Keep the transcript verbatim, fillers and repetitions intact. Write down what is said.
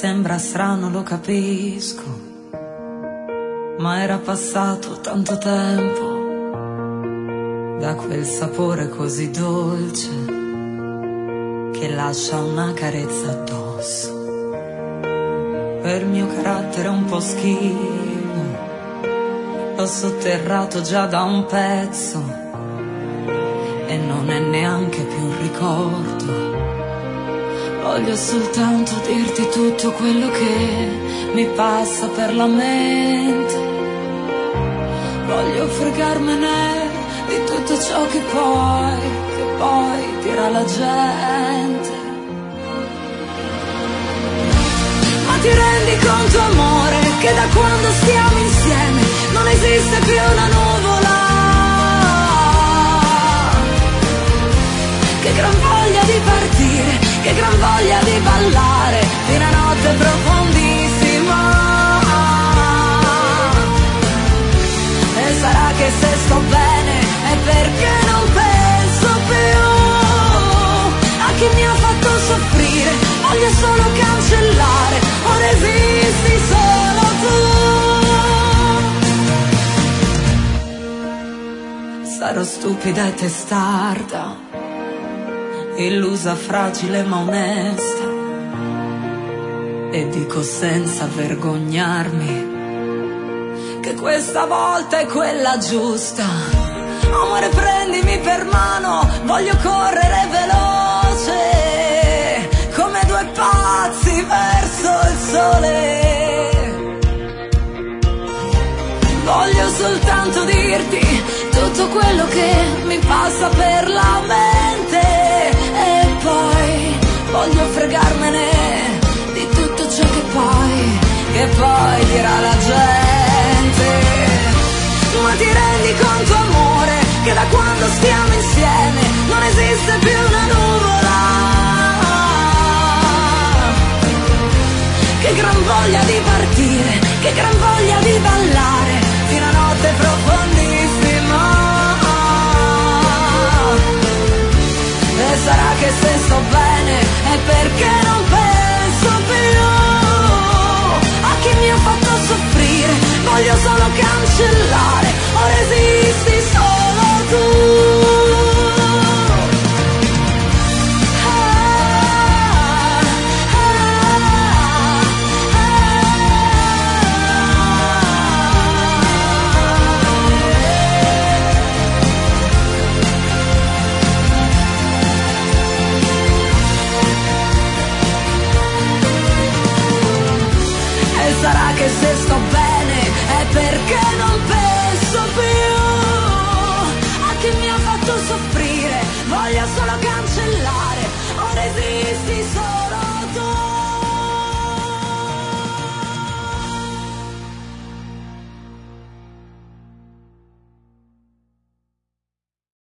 Sembra strano, lo capisco, ma era passato tanto tempo da quel sapore così dolce che lascia una carezza addosso. Per mio carattere un po' schivo, l'ho sotterrato già da un pezzo e non è neanche più un ricordo. Voglio soltanto dirti tutto quello che mi passa per la mente. Voglio fregarmene di tutto ciò che poi, che poi dirà la gente. Ma ti rendi conto, amore, che da quando stiamo insieme non esiste più una nuvola? Che gran voglia di partire, che gran voglia di ballare fino a notte profondissima. E sarà che se sto bene è perché non penso più a chi mi ha fatto soffrire. Voglio solo cancellare, ora esisti solo tu. Sarò stupida e testarda, illusa, fragile ma onesta, e dico senza vergognarmi che questa volta è quella giusta. Amore, prendimi per mano, voglio correre veloce come due pazzi verso il sole. Voglio soltanto dirti tutto quello che mi passa per la mente e poi voglio fregarmene di tutto ciò che poi, che poi dirà la gente. Ma ti rendi conto, amore, che da quando stiamo insieme non esiste più una nuvola? Che gran voglia di partire, che gran voglia di ballare fino a notte profondissima. E sarà che se sto bene è perché non penso più a chi mi ha fatto soffrire. Voglio solo cancellare, ora esisti solo tu. Sarà che se sto bene è perché non penso più a chi mi ha fatto soffrire. Voglio solo